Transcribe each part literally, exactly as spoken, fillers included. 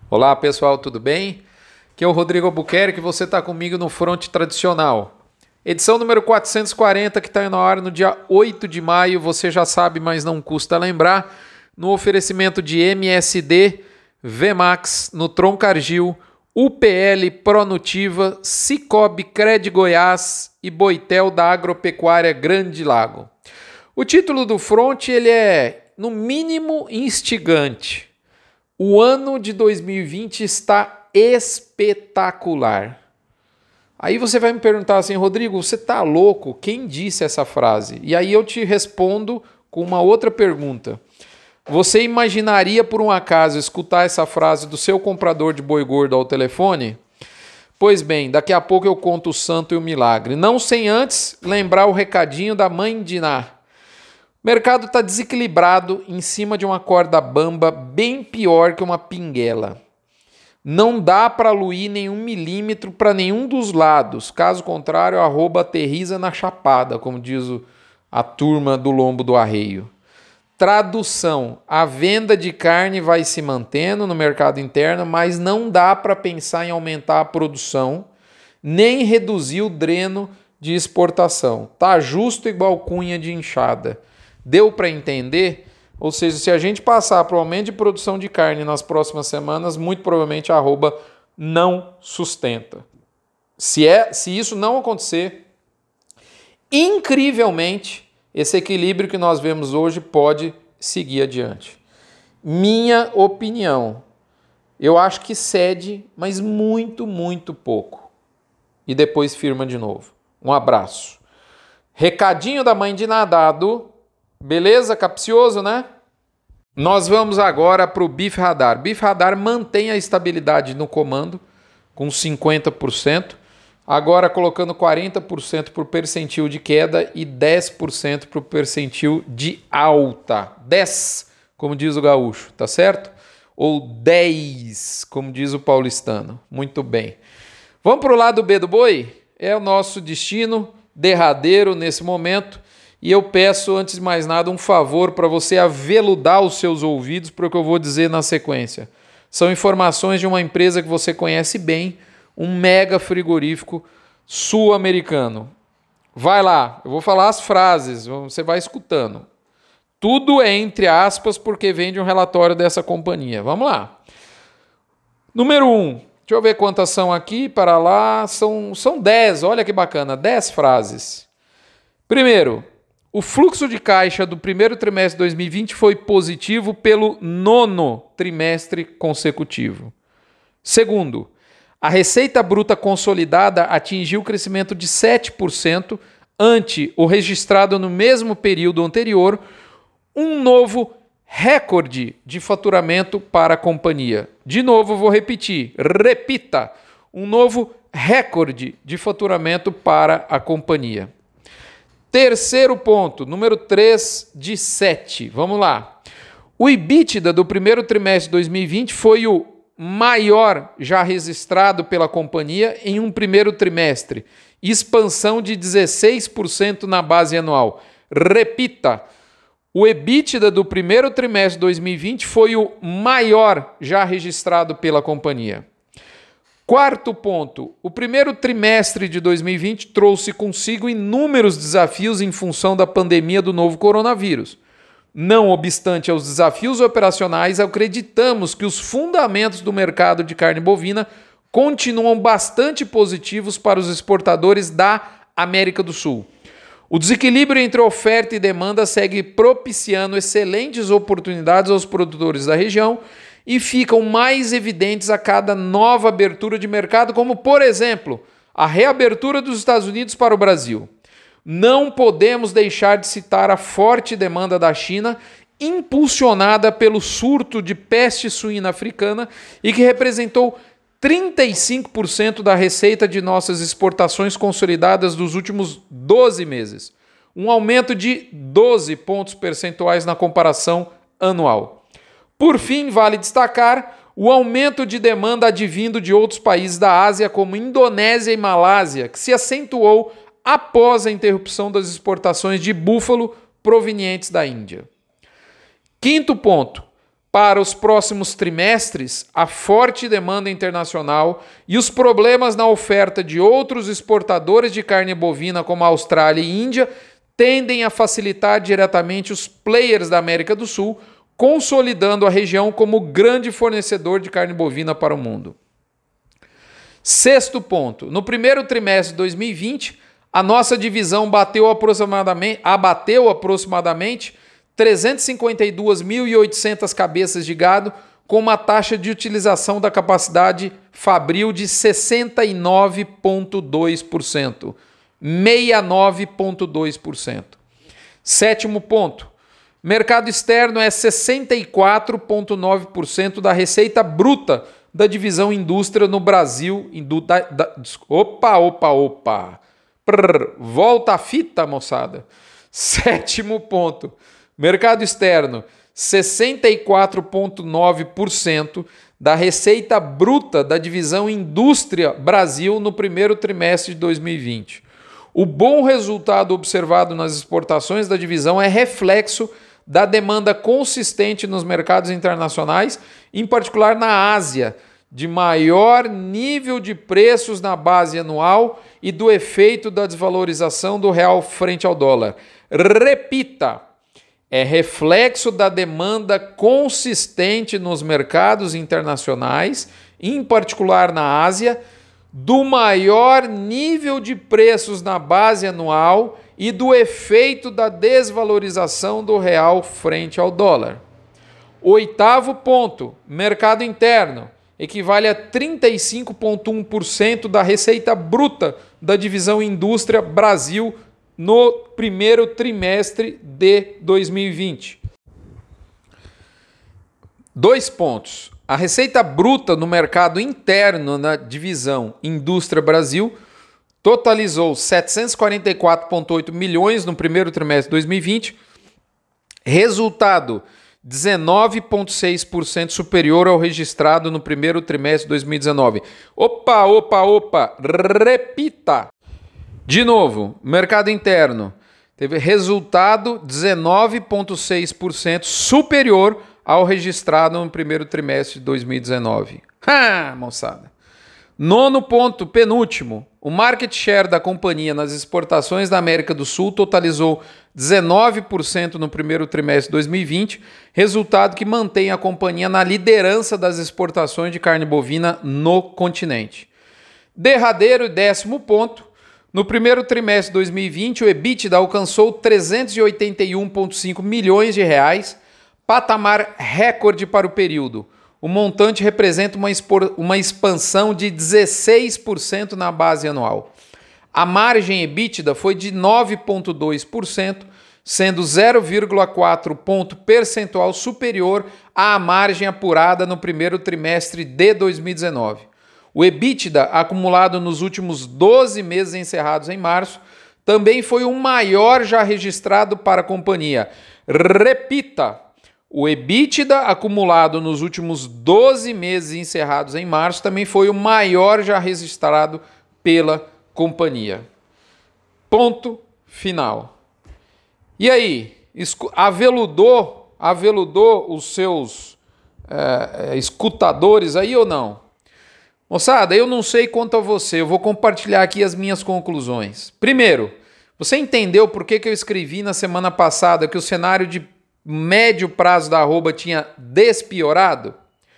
Olá pessoal, tudo bem? Aqui é o Rodrigo Albuquerque, você está comigo no Fronte Tradicional. Edição número quatrocentos e quarenta, que está na hora no dia oito de maio, você já sabe, mas não custa lembrar, no oferecimento de M S D, Vemax, Nutron Cargill, U P L, Pronutiva, Cicobi, Cred Goiás e Boitel da Agropecuária Grande Lago. O título do Fronte ele é, no mínimo, instigante. O ano de dois mil e vinte está espetacular. Aí você vai me perguntar assim, Rodrigo, você tá louco? Quem disse essa frase? E aí eu te respondo com uma outra pergunta. Você imaginaria por um acaso escutar essa frase do seu comprador de boi gordo ao telefone? Pois bem, daqui a pouco eu conto o santo e o milagre. Não sem antes lembrar o recadinho da mãe Diná. O mercado está desequilibrado em cima de uma corda bamba bem pior que uma pinguela. Não dá para aluir nenhum milímetro para nenhum dos lados. Caso contrário, a arroba aterriza na chapada, como diz a turma do lombo do arreio. Tradução: a venda de carne vai se mantendo no mercado interno, mas não dá para pensar em aumentar a produção, nem reduzir o dreno de exportação. Tá justo igual cunha de enxada. Deu para entender? Ou seja, se a gente passar para o aumento de produção de carne nas próximas semanas, muito provavelmente a arroba não sustenta. Se, é, se isso não acontecer, incrivelmente, esse equilíbrio que nós vemos hoje pode seguir adiante. Minha opinião, eu acho que cede, mas muito, muito pouco. E depois firma de novo. Um abraço. Recadinho da mãe de nadado. Beleza? Capcioso, né? Nós vamos agora para o Beef Radar. Beef Radar mantém a estabilidade no comando, com cinquenta por cento. Agora colocando quarenta por cento para o percentil de queda e dez por cento para o percentil de alta. dez, como diz o gaúcho, tá certo? Ou dez, como diz o paulistano. Muito bem. Vamos para o lado B do boi? É o nosso destino derradeiro nesse momento. E eu peço, antes de mais nada, um favor para você aveludar os seus ouvidos para o que eu vou dizer na sequência. São informações de uma empresa que você conhece bem, um mega frigorífico sul-americano. Vai lá, eu vou falar as frases, você vai escutando. Tudo é entre aspas porque vem de um relatório dessa companhia. Vamos lá. Número um, deixa eu ver quantas são aqui, para lá, são, são dez, olha que bacana, dez frases. Primeiro, o fluxo de caixa do primeiro trimestre de dois mil e vinte foi positivo pelo nono trimestre consecutivo. Segundo, a receita bruta consolidada atingiu crescimento de sete por cento ante o registrado no mesmo período anterior, um novo recorde de faturamento para a companhia. De novo, vou repetir, repita, um novo recorde de faturamento para a companhia. Terceiro ponto, número três de sete. Vamos lá. O EBITDA do primeiro trimestre de dois mil e vinte foi o maior já registrado pela companhia em um primeiro trimestre. Expansão de dezesseis por cento na base anual. Repita. O EBITDA do primeiro trimestre de dois mil e vinte foi o maior já registrado pela companhia. Quarto ponto, o primeiro trimestre de dois mil e vinte trouxe consigo inúmeros desafios em função da pandemia do novo coronavírus. Não obstante aos desafios operacionais, acreditamos que os fundamentos do mercado de carne bovina continuam bastante positivos para os exportadores da América do Sul. O desequilíbrio entre oferta e demanda segue propiciando excelentes oportunidades aos produtores da região e ficam mais evidentes a cada nova abertura de mercado, como, por exemplo, a reabertura dos Estados Unidos para o Brasil. Não podemos deixar de citar a forte demanda da China, impulsionada pelo surto de peste suína africana e que representou trinta e cinco por cento da receita de nossas exportações consolidadas dos últimos doze meses. Um aumento de doze pontos percentuais na comparação anual. Por fim, vale destacar o aumento de demanda advindo de outros países da Ásia, como Indonésia e Malásia, que se acentuou após a interrupção das exportações de búfalo provenientes da Índia. Quinto ponto. para os próximos trimestres, a forte demanda internacional e os problemas na oferta de outros exportadores de carne bovina, como a Austrália e Índia, tendem a facilitar diretamente os players da América do Sul, consolidando a região como grande fornecedor de carne bovina para o mundo. Sexto ponto. No primeiro trimestre de dois mil e vinte, a nossa divisão bateu aproximadamente, abateu aproximadamente trezentas e cinquenta e duas mil e oitocentas cabeças de gado, com uma taxa de utilização da capacidade fabril de sessenta e nove vírgula dois por cento. sessenta e nove vírgula dois por cento. Sétimo ponto. Mercado externo é sessenta e quatro vírgula nove por cento da receita bruta da divisão indústria no Brasil. Indu, da, da, opa, opa, opa. Prrr, volta a fita, moçada. Sétimo ponto. Mercado externo, sessenta e quatro vírgula nove por cento da receita bruta da divisão Indústria Brasil no primeiro trimestre de dois mil e vinte. O bom resultado observado nas exportações da divisão é reflexo da demanda consistente nos mercados internacionais, em particular na Ásia, de maior nível de preços na base anual e do efeito da desvalorização do real frente ao dólar. Repita! É reflexo da demanda consistente nos mercados internacionais, em particular na Ásia, do maior nível de preços na base anual e do efeito da desvalorização do real frente ao dólar. Oitavo ponto, mercado interno, equivale a trinta e cinco vírgula um por cento da receita bruta da divisão Indústria Brasil no primeiro trimestre de dois mil e vinte. Dois pontos. A receita bruta no mercado interno na divisão Indústria Brasil totalizou setecentos e quarenta e quatro vírgula oito milhões no primeiro trimestre de dois mil e vinte, resultado dezenove vírgula seis por cento superior ao registrado no primeiro trimestre de dois mil e dezenove. Opa, opa, opa, repita! De novo, mercado interno teve resultado dezenove vírgula seis por cento superior ao registrado no primeiro trimestre de dois mil e dezenove. Ah, moçada! Nono ponto, penúltimo. O market share da companhia nas exportações da América do Sul totalizou dezenove por cento no primeiro trimestre de dois mil e vinte, resultado que mantém a companhia na liderança das exportações de carne bovina no continente. Derradeiro e décimo ponto. No primeiro trimestre de dois mil e vinte, o EBITDA alcançou trezentos e oitenta e um vírgula cinco milhões de reais, patamar recorde para o período. O montante representa uma, expor, uma expansão de dezesseis por cento na base anual. A margem EBITDA foi de nove vírgula dois por cento, sendo zero vírgula quatro ponto percentual superior à margem apurada no primeiro trimestre de dois mil e dezenove. O EBITDA, acumulado nos últimos doze meses encerrados em março, também foi o maior já registrado para a companhia. Repita! O EBITDA, acumulado nos últimos doze meses encerrados em março, também foi o maior já registrado pela companhia. Ponto final. E aí, aveludou, aveludou os seus é, escutadores aí ou não? Moçada, eu não sei quanto a você, eu vou compartilhar aqui as minhas conclusões. Primeiro, você entendeu por que, que eu escrevi na semana passada que o cenário de médio prazo da arroba tinha despiorado?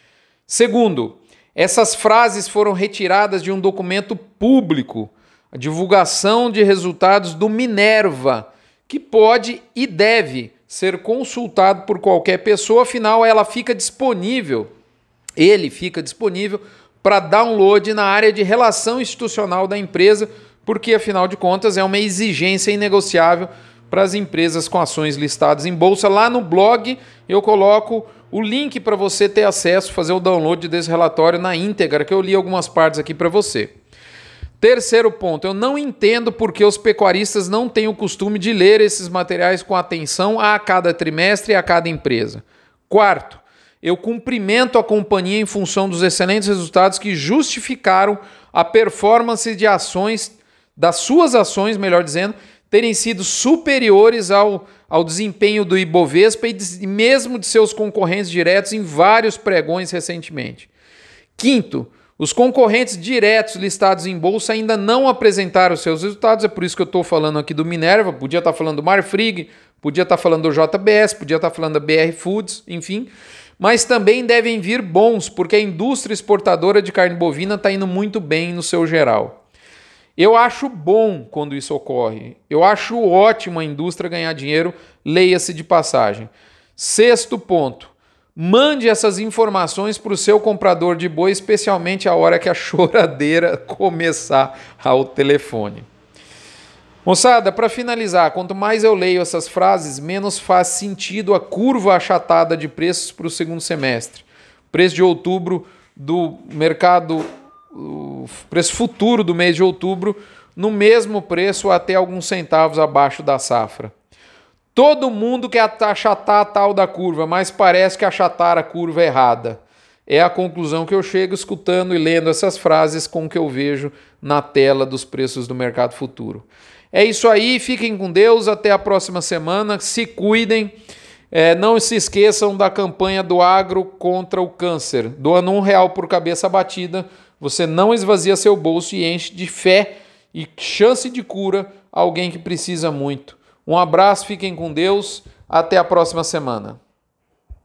Segundo, essas frases foram retiradas de um documento público, a divulgação de resultados do Minerva, que pode e deve ser consultado por qualquer pessoa, afinal ela fica disponível, ele fica disponível para download na área de relação institucional da empresa, porque afinal de contas é uma exigência inegociável para as empresas com ações listadas em bolsa. Lá no blog eu coloco o link para você ter acesso, fazer o download desse relatório na íntegra, que eu li algumas partes aqui para você. Terceiro ponto, eu não entendo por que os pecuaristas não têm o costume de ler esses materiais com atenção a cada trimestre e a cada empresa. Quarto, eu cumprimento a companhia em função dos excelentes resultados que justificaram a performance de ações, das suas ações, melhor dizendo, terem sido superiores ao, ao desempenho do Ibovespa e, de, e mesmo de seus concorrentes diretos em vários pregões recentemente. Quinto, os concorrentes diretos listados em bolsa ainda não apresentaram seus resultados, é por isso que eu estou falando aqui do Minerva, podia estar falando do Marfrig, podia estar falando do J B S, podia estar falando da B R Foods, enfim, mas também devem vir bons, porque a indústria exportadora de carne bovina está indo muito bem no seu geral. Eu acho bom quando isso ocorre, eu acho ótimo a indústria ganhar dinheiro, leia-se de passagem. Sexto ponto. Mande essas informações para o seu comprador de boi, especialmente a hora que a choradeira começar ao telefone. Moçada, para finalizar, quanto mais eu leio essas frases, menos faz sentido a curva achatada de preços para o segundo semestre. Preço de outubro do mercado, o preço futuro do mês de outubro, no mesmo preço até alguns centavos abaixo da safra. Todo mundo quer achatar a tal da curva, mas parece que achataram a curva errada. É a conclusão que eu chego escutando e lendo essas frases com o que eu vejo na tela dos preços do mercado futuro. É isso aí, fiquem com Deus, até a próxima semana, se cuidem, é, não se esqueçam da campanha do agro contra o câncer. Doando um real por cabeça batida, você não esvazia seu bolso e enche de fé e chance de cura alguém que precisa muito. Um abraço, fiquem com Deus, até a próxima semana.